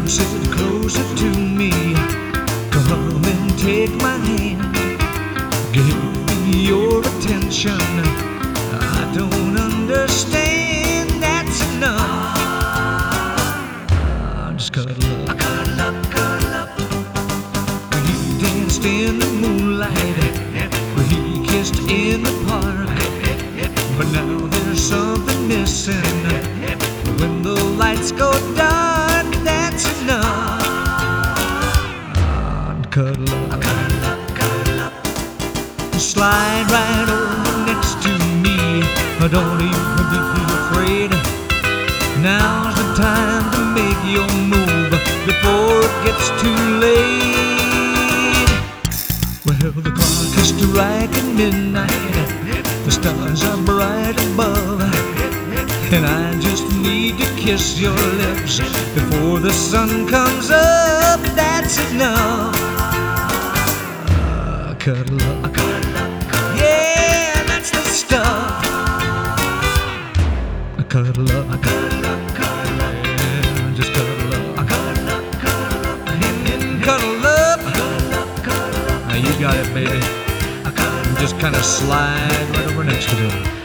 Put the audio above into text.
Sit closer to me, come and take my hand. Give me your attention. I don't understand, that's enough. Just cuddle up. We danced in the moonlight, we kissed in the park. But now there's something missing. When the lights go dark, that's enough. Cuddle up. Slide right over next to me. Don't even be afraid. Now's the time to make your move before it gets too late. Well, the clock is striking midnight. The stars are bright above, and I just need to kiss your lips before the sun comes up. That's enough. Cuddle up. Yeah, that's the stuff. Cuddle up. Yeah, just cuddle up. And cuddle up. Now you got it, baby. Just kind of slide right over next to them.